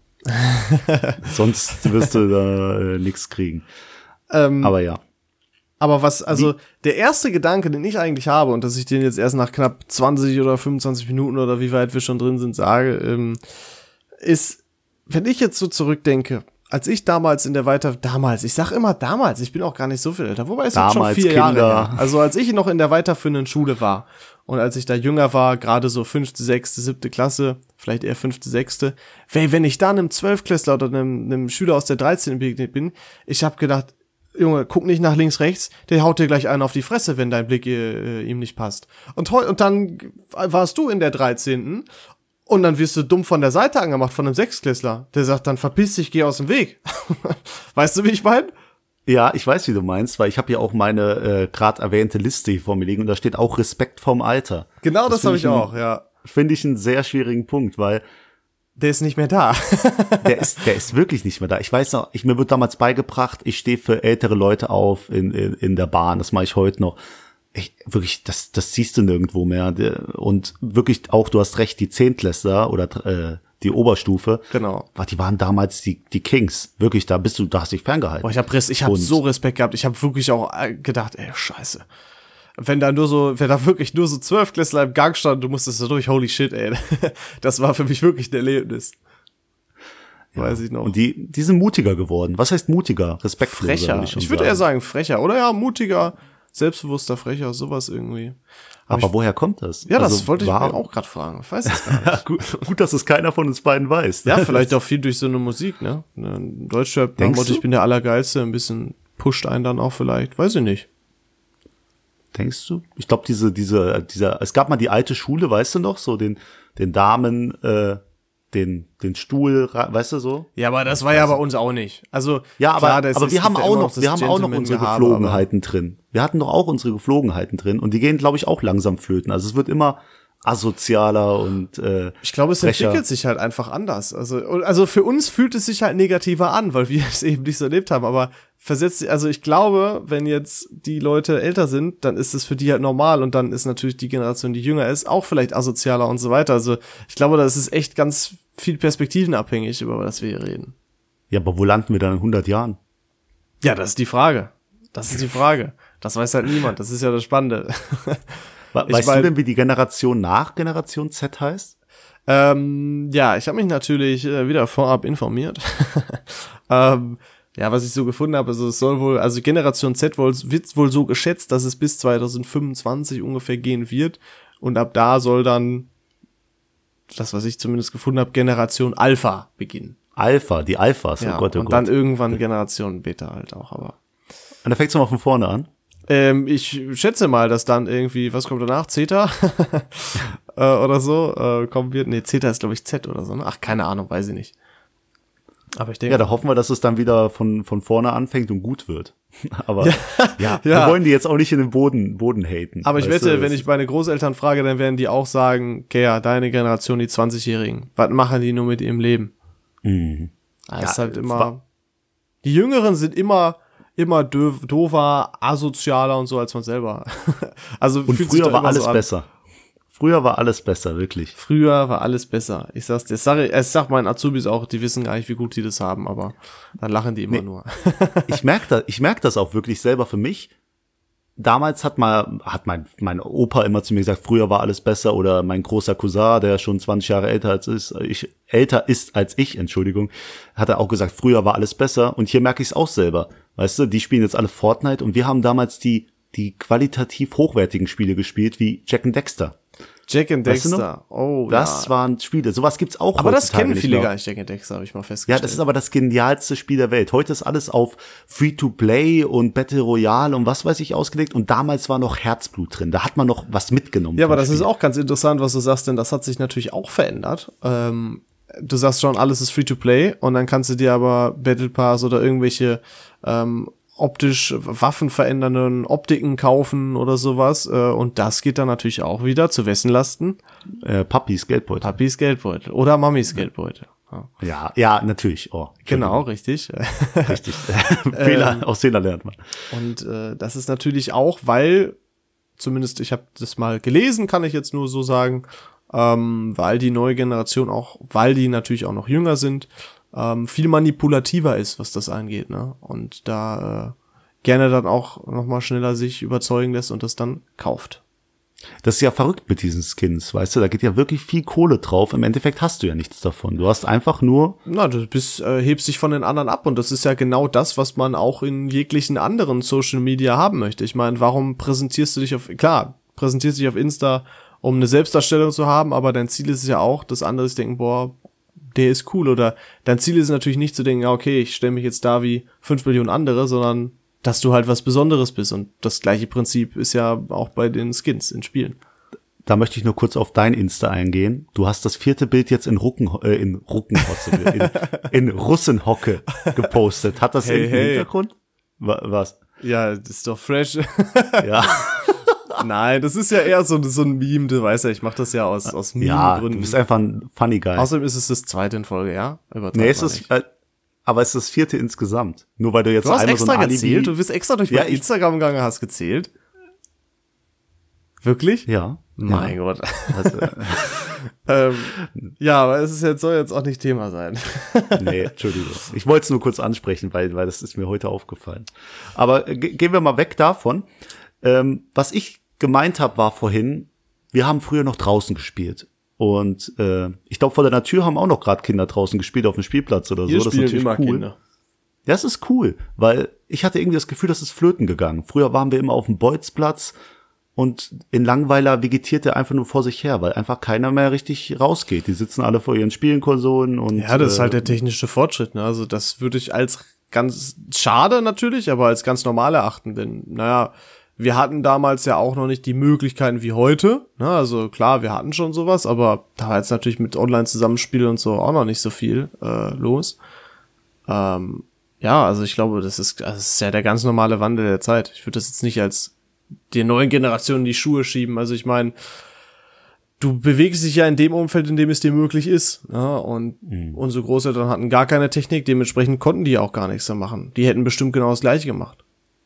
Sonst wirst du da äh, nichts kriegen. Ähm, aber ja. Aber was, also Wie? der erste Gedanke, den ich eigentlich habe, und dass ich den jetzt erst nach knapp zwanzig oder fünfundzwanzig Minuten oder wie weit wir schon drin sind, sage, ähm, ist, wenn ich jetzt so zurückdenke, als ich damals in der Weiter, damals, ich sag immer damals, ich bin auch gar nicht so viel älter, wobei es jetzt schon vier Kinder. Jahre her. Also als ich noch in der weiterführenden Schule war und als ich da jünger war, gerade so fünfte, sechste, siebte Klasse, vielleicht eher fünfte, sechste, wenn ich da einem Zwölfklässler oder einem, einem Schüler aus der dreizehnten begegnet bin, ich habe gedacht, Junge, guck nicht nach links, rechts, der haut dir gleich einen auf die Fresse, wenn dein Blick äh, ihm nicht passt. Und, heu- und dann warst du in der dreizehnten und dann wirst du dumm von der Seite angemacht von einem Sechstklässler. Der sagt dann, verpiss dich, geh aus dem Weg. Weißt du, wie ich meine? Ja, ich weiß, wie du meinst, weil ich habe ja auch meine äh, gerade erwähnte Liste hier vor mir liegen und da steht auch Respekt vorm Alter. Genau, das, das habe ich auch, ja. Finde ich einen sehr schwierigen Punkt, weil der ist nicht mehr da. der ist, der ist wirklich nicht mehr da. Ich weiß noch, ich, mir wird damals beigebracht, ich stehe für ältere Leute auf in, in, in der Bahn. Das mache ich heute noch. Ich, wirklich, das, das siehst du nirgendwo mehr. Und wirklich auch, du hast recht, die Zehntklässler oder äh, die Oberstufe. Genau. Die waren damals die, die Kings. Wirklich, da bist du, da hast dich ferngehalten. Boah, ich habe ich hab so Respekt gehabt. Ich habe wirklich auch gedacht, ey, scheiße. Wenn da nur so, wenn da wirklich nur so Zwölfklässler im Gang standen, du musstest da durch, holy shit, ey. Das war für mich wirklich ein Erlebnis. Ja. Weiß ich noch. Und die, die sind mutiger geworden. Was heißt mutiger? Respektloser. Frecher. Ich, ich würde eher sagen frecher. Oder ja, mutiger, selbstbewusster, frecher, sowas irgendwie. Aber, Aber ich, woher kommt das? Ja, also, das wollte ich mir auch gerade fragen. Ich weiß es gar nicht. gut, gut, dass es keiner von uns beiden weiß. Ja, vielleicht auch viel durch so eine Musik, ne? Deutschrap, ich bin der Allergeilste, ein bisschen pusht einen dann auch vielleicht. Weiß ich nicht. Denkst du? Ich glaube, diese, diese, dieser, es gab mal die alte Schule, weißt du noch, so den, den Damen, äh, den, den Stuhl, weißt du so? Ja, aber das war ja bei uns auch nicht. Also, ja, aber, klar, das aber ist, wir haben ja auch immer noch, das wir haben auch noch Gentleman unsere Gehabe, Geflogenheiten drin. Wir hatten doch auch unsere Geflogenheiten drin und die gehen, glaube ich, auch langsam flöten. Also es wird immer asozialer und äh, ich glaube, es frecher. entwickelt sich halt einfach anders. Also, also für uns fühlt es sich halt negativer an, weil wir es eben nicht so erlebt haben. Aber versetzt, also ich glaube, wenn jetzt die Leute älter sind, dann ist es für die halt normal und dann ist natürlich die Generation, die jünger ist, auch vielleicht asozialer und so weiter. Also ich glaube, das ist echt ganz viel perspektivenabhängig, über das wir hier reden. Ja, aber wo landen wir dann in hundert Jahren? Ja, das ist die Frage. Das ist die Frage. Das weiß halt niemand. Das ist ja das Spannende. We- Weißt mein, du denn, wie die Generation nach Generation Z heißt? Ähm, ja, ich habe mich natürlich äh, wieder vorab informiert. ähm, ja, was ich so gefunden habe, also es soll wohl, also Generation Z wohl, wird wohl so geschätzt, dass es bis zwanzig fünfundzwanzig ungefähr gehen wird. Und ab da soll dann, das was ich zumindest gefunden habe, Generation Alpha beginnen. Alpha, die Alphas, Ja, oh Gott, oh und Gott. dann irgendwann Generation Beta halt auch, aber. Und da fängst du mal von vorne an. Ähm, ich schätze mal, dass dann irgendwie, was kommt danach? Zeta? äh, oder so, äh, kommen wird. Nee, Zeta ist, glaube ich, Z oder so, ne? Ach, keine Ahnung, weiß ich nicht. Aber ich denke. Ja, da hoffen wir, dass es dann wieder von, von vorne anfängt und gut wird. Aber, ja, ja, ja. wir wollen die jetzt auch nicht in den Boden, Boden haten. Aber ich weißt wette, du, wenn das- ich meine Großeltern frage, dann werden die auch sagen, okay, ja, deine Generation, die zwanzigjährigen, was machen die nur mit ihrem Leben? Mhm. Das Ja, ist halt es immer, war- die Jüngeren sind immer, immer doof, doofer, asozialer und so als man selber. Also Und fühlt sich früher doch war immer alles so an. besser. Früher war alles besser, wirklich. Früher war alles besser. Ich sag's dir, das sag, ich ich sag meinen Azubis auch, die wissen gar nicht, wie gut die das haben, aber dann lachen die immer Nee. nur. Ich merke das, ich merk das auch wirklich selber für mich. Damals hat mal, hat mein, mein Opa immer zu mir gesagt, früher war alles besser, oder mein großer Cousin, der schon zwanzig Jahre älter als ist, ich, älter ist als ich, Entschuldigung, hat er auch gesagt, früher war alles besser, und hier merke ich es auch selber. Weißt du, die spielen jetzt alle Fortnite, und wir haben damals die, die qualitativ hochwertigen Spiele gespielt, wie Jack and Dexter. Jack and Weißt du noch? Dexter. Oh, Das ja. waren Spiele, sowas gibt's auch Aber das heutzutage kennen nicht viele mehr. gar nicht, Jack and Dexter, habe ich mal Ja, festgestellt. das ist aber das genialste Spiel der Welt. Heute ist alles auf Free-to-Play und Battle Royale und was weiß ich ausgelegt. Und damals war noch Herzblut drin. Da hat man noch was mitgenommen. Ja, aber vom das ist Spiel. auch ganz interessant, was du sagst, denn das hat sich natürlich auch verändert. Ähm, du sagst schon, alles ist Free-to-Play und dann kannst du dir aber Battle Pass oder irgendwelche ähm, optisch waffenverändernden Optiken kaufen oder sowas. Äh, und das geht dann natürlich auch wieder zu wessen Lasten? Äh, Papis Geldbeutel. Papis Geldbeutel oder Mamis Geldbeutel. Ja. Ja, ja, natürlich. Oh, Genau, richtig. richtig. Fehler, aus Fehlern lernt man. Und äh, das ist natürlich auch, weil, zumindest ich habe das mal gelesen, kann ich jetzt nur so sagen, ähm, weil die neue Generation auch, weil die natürlich auch noch jünger sind, ähm, viel manipulativer ist, was das angeht, ne? Und da äh, gerne dann auch noch mal schneller sich überzeugen lässt und das dann kauft. Das ist ja verrückt mit diesen Skins, weißt du, da geht ja wirklich viel Kohle drauf. Im Endeffekt hast du ja nichts davon. Du hast einfach nur, Na, du bist, äh, hebst dich von den anderen ab und das ist ja genau das, was man auch in jeglichen anderen Social Media haben möchte. Ich meine, warum präsentierst du dich auf, klar, präsentierst dich auf Insta, um eine Selbstdarstellung zu haben, aber dein Ziel ist es ja auch, dass andere sich denken, boah, der ist cool, oder dein Ziel ist natürlich nicht zu denken, ja, okay, ich stelle mich jetzt da wie fünf Millionen andere, sondern dass du halt was Besonderes bist, und das gleiche Prinzip ist ja auch bei den Skins in Spielen. da möchte ich nur kurz auf dein Insta eingehen. Du hast das vierte Bild jetzt in Rucken, äh, in Ruckenhosse, in, in Russenhocke gepostet. Hat das Hey, irgendeinen hey. Hintergrund? Wa- Was? Ja, das ist doch fresh. Ja. Nein, das ist ja eher so, so ein Meme, du weißt ja, ich mache das ja aus, aus Ja, du Meme-Gründen. bist einfach ein Funny Guy. Außerdem ist es das zweite in Folge, ja? Übertreib Nee, es mal ist, nicht. äh, aber es ist das vierte insgesamt. Nur weil du jetzt Du hast einmal extra so ein Alibi, gezählt, du bist extra durch Ja, mein ich- Instagram gegangen, hast gezählt. Wirklich? Ja. Mein ja. Gott. Also, äh, ähm, ja, aber es ist jetzt, soll jetzt auch nicht Thema sein. nee, Entschuldigung. Ich wollte es nur kurz ansprechen, weil, weil das ist mir heute aufgefallen. Aber äh, ge- gehen wir mal weg davon. Ähm, was ich gemeint habe, war vorhin, wir haben früher noch draußen gespielt. Und äh, ich glaube, vor der Tür haben auch noch gerade Kinder draußen gespielt auf dem Spielplatz oder so. Das ist natürlich cool. Kinder. Das ist cool, weil ich hatte irgendwie das Gefühl, das ist flöten gegangen. Früher waren wir immer auf dem Bolzplatz und in Langweiler vegetiert er einfach nur vor sich her, weil einfach keiner mehr richtig rausgeht. Die sitzen alle vor ihren Spielenkonsolen und Ja, das ist halt äh, der technische Fortschritt, ne? Also das würde ich als ganz schade natürlich, aber als ganz normal erachten, denn naja, wir hatten damals ja auch noch nicht die Möglichkeiten wie heute, ne? Also klar, wir hatten schon sowas, aber da war jetzt natürlich mit Online-Zusammenspiel und so auch noch nicht so viel äh, los. Ähm, ja, also ich glaube, das ist, das ist ja der ganz normale Wandel der Zeit. Ich würde das jetzt nicht als die neuen Generationen in die Schuhe schieben. Also ich meine, du bewegst dich ja in dem Umfeld, in dem es dir möglich ist. Ja, und mhm. unsere Großeltern hatten gar keine Technik, dementsprechend konnten die auch gar nichts da machen. Die hätten bestimmt genau das Gleiche gemacht.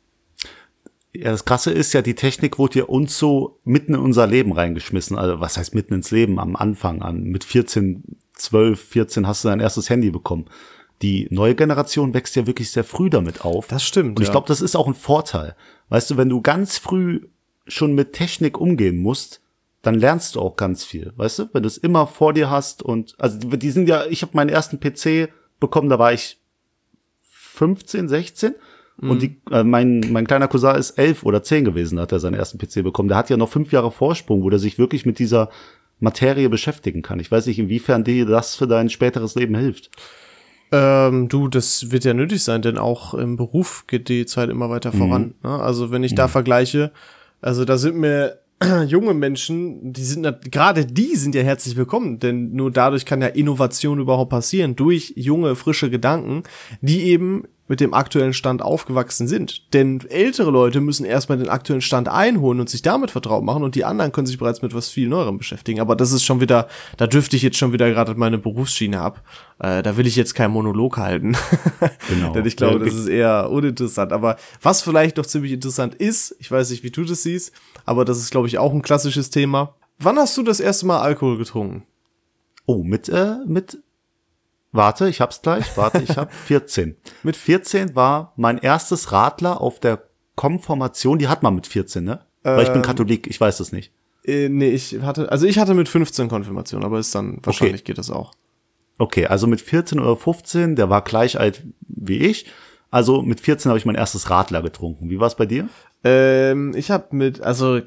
Ja, das Krasse ist ja, die Technik wurde ja uns so mitten in unser Leben reingeschmissen. Also was heißt mitten ins Leben? Am Anfang an. Mit vierzehn, zwölf, vierzehn hast du dein erstes Handy bekommen. Die neue Generation wächst ja wirklich sehr früh damit auf. Das stimmt. Und ich ja. glaube, das ist auch ein Vorteil. Weißt du, wenn du ganz früh schon mit Technik umgehen musst, dann lernst du auch ganz viel, weißt du? Wenn du es immer vor dir hast und, also die sind ja, ich habe meinen ersten P C bekommen, da war ich fünfzehn, sechzehn mhm. und die, äh, mein mein kleiner Cousin ist elf oder zehn gewesen, da hat er seinen ersten P C bekommen. Der hat ja noch fünf Jahre Vorsprung, wo der sich wirklich mit dieser Materie beschäftigen kann. Ich weiß nicht, inwiefern dir das für dein späteres Leben hilft. Ähm, du, das wird ja nötig sein, denn auch im Beruf geht die Zeit immer weiter voran. Mhm. Ne? Also wenn ich mhm. da vergleiche, also da sind mir junge Menschen, die sind gerade die sind ja herzlich willkommen, denn nur dadurch kann ja Innovation überhaupt passieren, durch junge, frische Gedanken, die eben mit dem aktuellen Stand aufgewachsen sind. Denn ältere Leute müssen erstmal den aktuellen Stand einholen und sich damit vertraut machen und die anderen können sich bereits mit was viel Neuerem beschäftigen. Aber das ist schon wieder, da dürfte ich jetzt schon wieder gerade meine Berufsschiene ab. Äh, da will ich jetzt keinen Monolog halten. Genau. Denn ich glaube, das ist eher uninteressant. Aber was vielleicht doch ziemlich interessant ist, ich weiß nicht, wie du das siehst, aber das ist, glaube ich, auch ein klassisches Thema. Wann hast du das erste Mal Alkohol getrunken? Oh, mit, äh, mit Warte, ich hab's gleich. Warte, ich hab vierzehn. Mit vierzehn war mein erstes Radler auf der Konfirmation. Die hat man mit vierzehn, ne? Ähm, Weil ich bin Katholik, ich weiß das nicht. Äh, nee, ich hatte, also ich hatte mit fünfzehn Konfirmation, aber ist dann, wahrscheinlich okay. Geht das auch. Okay, also mit vierzehn oder fünfzehn, der war gleich alt wie ich. Also mit vierzehn habe ich mein erstes Radler getrunken. Wie war's bei dir? Ähm, ich habe mit, also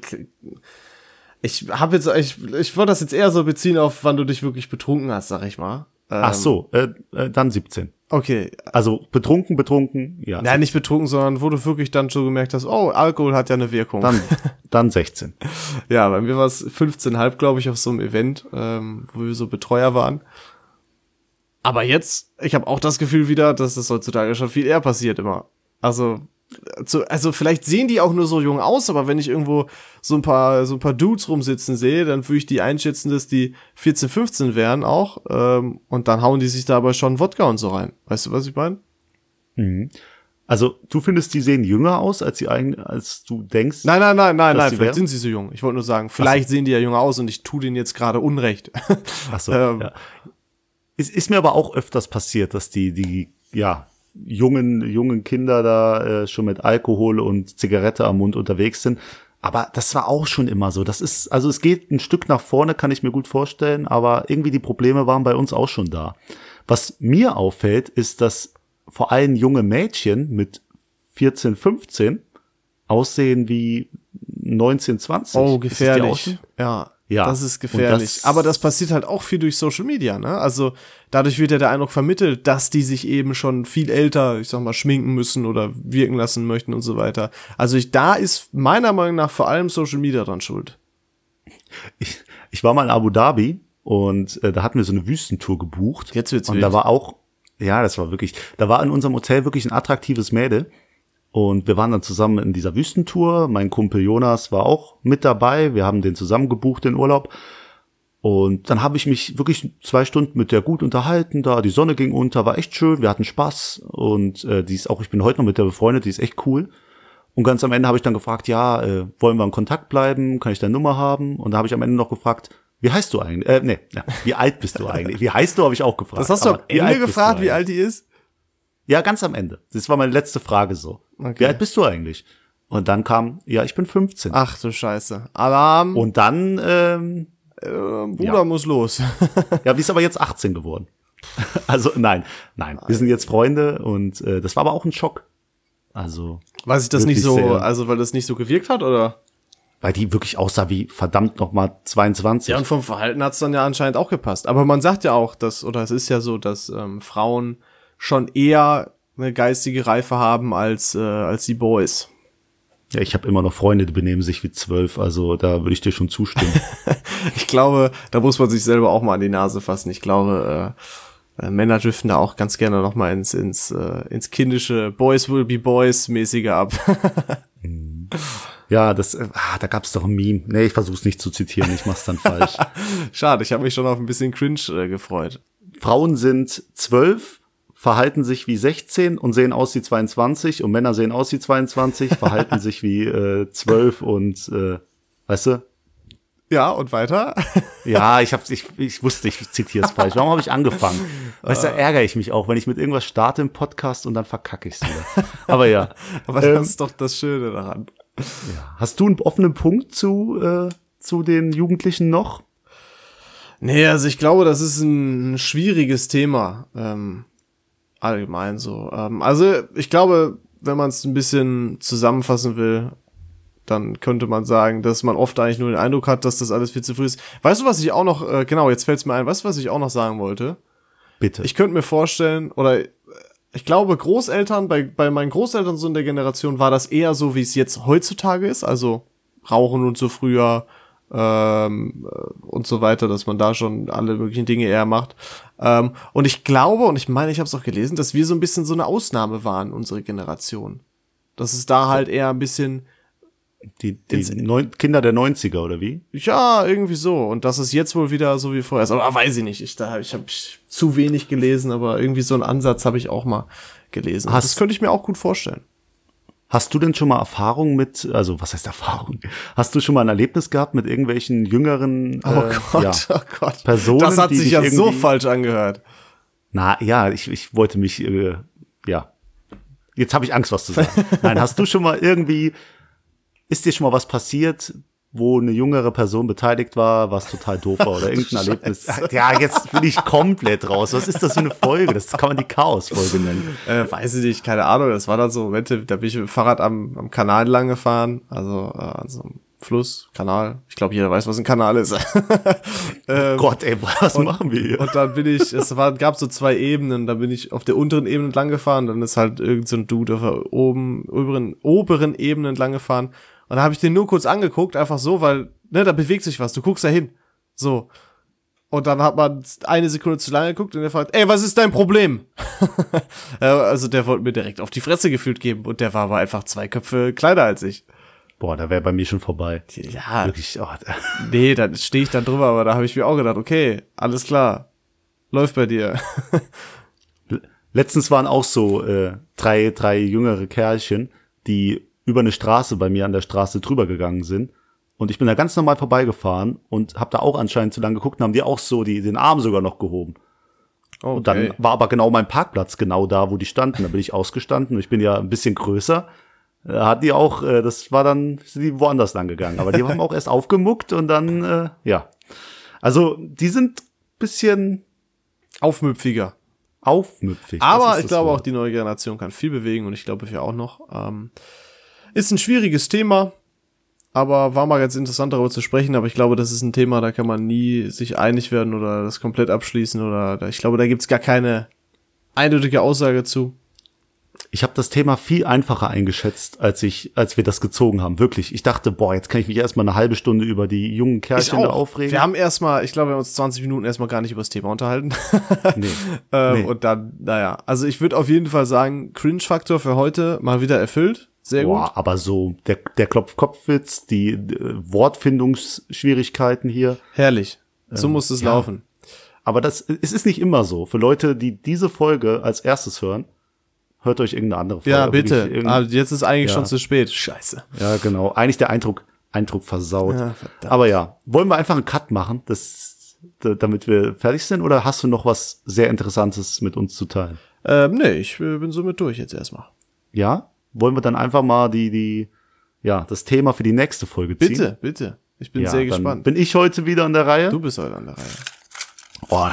ich habe jetzt, ich, ich wollte das jetzt eher so beziehen auf, wann du dich wirklich betrunken hast, sag ich mal. Ach so, äh, äh, dann siebzehn. Okay. Also betrunken, betrunken, ja. Nein, nicht betrunken, sondern wo du wirklich dann schon gemerkt hast, oh, Alkohol hat ja eine Wirkung. Dann, dann sechzehn. Ja, bei mir war es fünfzehn Komma fünf, glaube ich, auf so einem Event, ähm, wo wir so Betreuer waren. Aber jetzt, ich habe auch das Gefühl wieder, dass das heutzutage schon viel eher passiert immer. Also, zu, also vielleicht sehen die auch nur so jung aus, aber wenn ich irgendwo so ein paar so ein paar Dudes rumsitzen sehe, dann würde ich die einschätzen, dass die vierzehn, fünfzehn wären auch, ähm, und dann hauen die sich da aber schon Wodka und so rein. Weißt du, was ich meine? Mhm. Also du findest, die sehen jünger aus, als sie eigentlich, als du denkst? Nein, nein, nein, nein, nein. Vielleicht wären? Sind sie so jung. Ich wollte nur sagen, vielleicht so. Sehen die ja jünger aus und ich tue denen jetzt gerade Unrecht. Ach so. ähm, ja. Es ist mir aber auch öfters passiert, dass die die ja jungen jungen Kinder da äh, schon mit Alkohol und Zigarette am Mund unterwegs sind. Aber das war auch schon immer so. Das ist, also es geht ein Stück nach vorne, kann ich mir gut vorstellen, aber irgendwie die Probleme waren bei uns auch schon da. Was mir auffällt, ist, dass vor allem junge Mädchen mit vierzehn, fünfzehn aussehen wie neunzehn, zwanzig. Oh, gefährlich. Ja. Ja, das ist gefährlich. Das, aber das passiert halt auch viel durch Social Media, ne? Also dadurch wird ja der Eindruck vermittelt, dass die sich eben schon viel älter, ich sag mal, schminken müssen oder wirken lassen möchten und so weiter. Also ich, da ist meiner Meinung nach vor allem Social Media dran schuld. Ich, ich war mal in Abu Dhabi und äh, da hatten wir so eine Wüstentour gebucht. Jetzt wird's und wild. Da war auch, ja, das war wirklich, da war in unserem Hotel wirklich ein attraktives Mädel. Und wir waren dann zusammen in dieser Wüstentour. Mein Kumpel Jonas war auch mit dabei. Wir haben den zusammen gebucht, den Urlaub. Und dann habe ich mich wirklich zwei Stunden mit der gut unterhalten. Da die Sonne ging unter, war echt schön. Wir hatten Spaß. Und äh, die ist auch, ich bin heute noch mit der befreundet, die ist echt cool. Und ganz am Ende habe ich dann gefragt, ja, äh, wollen wir in Kontakt bleiben? Kann ich deine Nummer haben? Und da habe ich am Ende noch gefragt, wie heißt du eigentlich? Äh, nee, ja, wie alt bist du eigentlich? Wie heißt du, habe ich auch gefragt. Das hast du am Ende gefragt, wie alt die ist? Ja, ganz am Ende. Das war meine letzte Frage so. Okay. Wie alt bist du eigentlich? Und dann kam, ja, ich bin fünfzehn. Ach du Scheiße. Alarm. Und dann, ähm, äh, Bruder ja. muss los. Ja, die ist aber jetzt achtzehn geworden. Also nein, nein, wir sind jetzt Freunde und äh, das war aber auch ein Schock. Also. Weiß ich das nicht so, sehr, also weil das nicht so gewirkt hat, oder? Weil die wirklich aussah wie verdammt nochmal zweiundzwanzig. Ja, und vom Verhalten hat's dann ja anscheinend auch gepasst. Aber man sagt ja auch, dass, oder es ist ja so, dass ähm, Frauen schon eher eine geistige Reife haben als äh, als die Boys. Ja, ich habe immer noch Freunde, die benehmen sich wie zwölf, also da würde ich dir schon zustimmen. Ich glaube, da muss man sich selber auch mal an die Nase fassen. Ich glaube, äh, äh, Männer driften da auch ganz gerne noch mal ins ins äh, ins kindische Boys will be Boys mäßige ab. Ja, das, äh, ah, da gab's doch ein Meme. Nee, ich versuch's nicht zu zitieren, ich mach's dann falsch. Schade, ich habe mich schon auf ein bisschen Cringe äh, gefreut. Frauen sind zwölf, verhalten sich wie sechzehn und sehen aus wie zweiundzwanzig und Männer sehen aus wie zweiundzwanzig, verhalten sich wie äh, zwölf und, äh, weißt du? Ja, und weiter? Ja, ich hab's, ich, ich wusste, ich zitiere es falsch. Warum habe ich angefangen? Weißt du, da ärgere ich mich auch, wenn ich mit irgendwas starte im Podcast und dann verkacke ich's wieder. Aber ja. Aber ähm, das ist doch das Schöne daran. Ja. Hast du einen offenen Punkt zu, äh, zu den Jugendlichen noch? Nee, also ich glaube, das ist ein schwieriges Thema, ähm, allgemein so. Ähm, also ich glaube, wenn man es ein bisschen zusammenfassen will, dann könnte man sagen, dass man oft eigentlich nur den Eindruck hat, dass das alles viel zu früh ist. Weißt du, was ich auch noch, äh, genau, jetzt fällt es mir ein, weißt du, was ich auch noch sagen wollte? Bitte. Ich könnte mir vorstellen, oder ich glaube, Großeltern, bei, bei meinen Großeltern so in der Generation war das eher so, wie es jetzt heutzutage ist, also Rauchen und so früher, ähm, und so weiter, dass man da schon alle möglichen Dinge eher macht. Ähm, und ich glaube, und ich meine, ich habe es auch gelesen, dass wir so ein bisschen so eine Ausnahme waren, unsere Generation. Dass es da halt eher ein bisschen Die, die neun, Kinder der neunziger, oder wie? ja, irgendwie so. Und das ist jetzt wohl wieder so wie vorher ist. Aber weiß ich nicht. Ich, da, ich habe zu wenig gelesen, aber irgendwie so einen Ansatz habe ich auch mal gelesen. Hast, das könnte ich mir auch gut vorstellen. Hast du denn schon mal Erfahrung mit, also was heißt Erfahrung? Hast du schon mal ein Erlebnis gehabt mit irgendwelchen jüngeren Oh äh, Gott, ja, oh Gott. Personen? Das hat die sich dich ja so irgendwie- falsch angehört. Na ja, ich, ich wollte mich, äh, ja. Jetzt habe ich Angst, was zu sagen. Nein, hast du schon mal irgendwie, ist dir schon mal was passiert, wo eine jüngere Person beteiligt war, was total doof war oder irgendein Erlebnis? Ja, jetzt bin ich komplett raus. Was ist das für eine Folge? Das kann man die Chaos-Folge nennen. Äh, weiß ich nicht, keine Ahnung. Das war dann so Momente, da bin ich mit dem Fahrrad am, am Kanal lang gefahren, also äh, an so einem Fluss, Kanal. Ich glaube, jeder weiß, was ein Kanal ist. ähm, Gott, ey, was und, machen wir hier? Und dann bin ich, es war, gab so zwei Ebenen, da bin ich auf der unteren Ebene entlang gefahren, dann ist halt irgend so ein Dude auf der oben, oberen, oberen Ebene entlang gefahren. Und da habe ich den nur kurz angeguckt, einfach so, weil, ne, da bewegt sich was, du guckst da hin. So. Und dann hat man eine Sekunde zu lange geguckt und der fragt, ey, was ist dein Problem? Also der wollte mir direkt auf die Fresse gefühlt geben und der war aber einfach zwei Köpfe kleiner als ich. Boah, da wäre bei mir schon vorbei. Ja, Wirklich, oh, nee, da stehe ich dann drüber, aber da habe ich mir auch gedacht, okay, alles klar, läuft bei dir. Letztens waren auch so äh, drei, drei jüngere Kerlchen, die über eine Straße bei mir an der Straße drüber gegangen sind. Und ich bin da ganz normal vorbeigefahren und habe da auch anscheinend zu lange geguckt und haben die auch so die, den Arm sogar noch gehoben. Okay. Und dann war aber genau mein Parkplatz genau da, wo die standen. Da bin ich ausgestanden und ich bin ja ein bisschen größer. Da hat die auch, äh, das war dann, sind die woanders lang gegangen. Aber die haben auch erst aufgemuckt und dann, äh, ja. Also, die sind bisschen Aufmüpfiger. aufmüpfig. Aber Das ist ich das glaube Wort. auch, die neue Generation kann viel bewegen und ich glaube, wir auch noch. Ähm, ist ein schwieriges Thema, aber war mal ganz interessant darüber zu sprechen. Aber ich glaube, das ist ein Thema, da kann man nie sich einig werden oder das komplett abschließen. Oder da, ich glaube, da gibt's gar keine eindeutige Aussage zu. Ich habe das Thema viel einfacher eingeschätzt, als ich, als wir das gezogen haben. Wirklich. Ich dachte, boah, jetzt kann ich mich erstmal eine halbe Stunde über die jungen Kerlchen da aufregen. Wir haben erstmal, ich glaube, wir haben uns zwanzig Minuten erstmal gar nicht über das Thema unterhalten. Nee. ähm, Nee. Und dann, naja, also ich würde auf jeden Fall sagen, Cringe-Faktor für heute mal wieder erfüllt. Sehr Boah, gut. aber so der, der Klopf-Kopf-Witz, die äh, Wortfindungsschwierigkeiten hier. Herrlich. So Ähm, muss es ja. laufen. Aber das, es ist nicht immer so. Für Leute, die diese Folge als erstes hören, hört euch irgendeine andere Folge. Ja, bitte. Wirklich irgend- Ah, jetzt ist eigentlich Ja. schon zu spät. Scheiße. Ja, genau. Eigentlich der Eindruck, Eindruck versaut. Ja, verdammt. Aber ja, wollen wir einfach einen Cut machen, das, d- damit wir fertig sind? Oder hast du noch was sehr Interessantes mit uns zu teilen? Ähm, nee, ich äh, bin somit durch jetzt erstmal. Ja? Wollen wir dann einfach mal die, die, ja, das Thema für die nächste Folge ziehen? Bitte, bitte. Ich bin Ja, sehr dann gespannt. bin ich heute wieder an der Reihe. Du bist heute an der Reihe. Oh.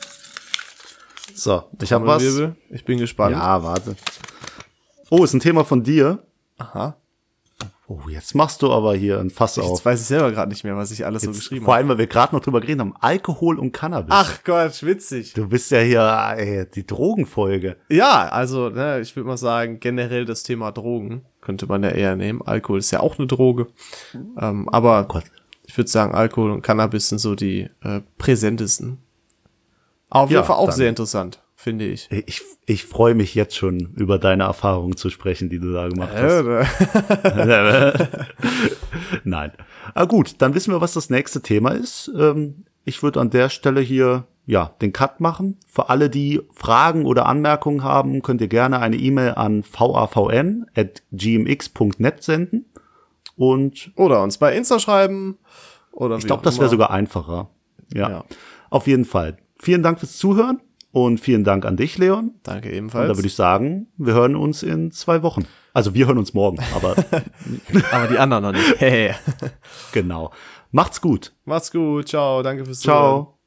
So, ich habe was. Trommelwirbel. Ich bin gespannt. Ja, warte. Oh, ist ein Thema von dir. Aha. Oh, jetzt machst du aber hier ein Fass Jetzt auf. weiß ich selber gerade nicht mehr, was ich alles Jetzt, so geschrieben vor habe. allem, weil wir gerade noch drüber geredet haben, Alkohol und Cannabis. Ach Gott, witzig. Du bist ja hier ey, die Drogenfolge. Ja, also, ne, ich würde mal sagen, generell das Thema Drogen könnte man ja eher nehmen. Alkohol ist ja auch eine Droge. Ähm, aber Gott. ich würde sagen, Alkohol und Cannabis sind so die äh, präsentesten. Aber auf Ja, jeden Fall auch dann. sehr interessant, finde ich. Ich, ich freue mich jetzt schon, über deine Erfahrungen zu sprechen, die du da gemacht hast. Äh, Nein. Ah, gut, dann wissen wir, was das nächste Thema ist. Ähm, ich würde an der Stelle hier ja den Cut machen. Für alle, die Fragen oder Anmerkungen haben, könnt ihr gerne eine E-Mail an v a v n at g m x punkt net senden. Und Oder uns bei Insta schreiben. Oder ich glaube, das wäre sogar einfacher. Ja. Ja. Auf jeden Fall. Vielen Dank fürs Zuhören und vielen Dank an dich, Leon. Danke Und ebenfalls. da würde ich sagen, wir hören uns in zwei Wochen. Also wir hören uns morgen, aber Aber die anderen noch nicht. Hey. genau. Macht's gut. Macht's gut. Ciao. Danke fürs Zuhören. Ciao.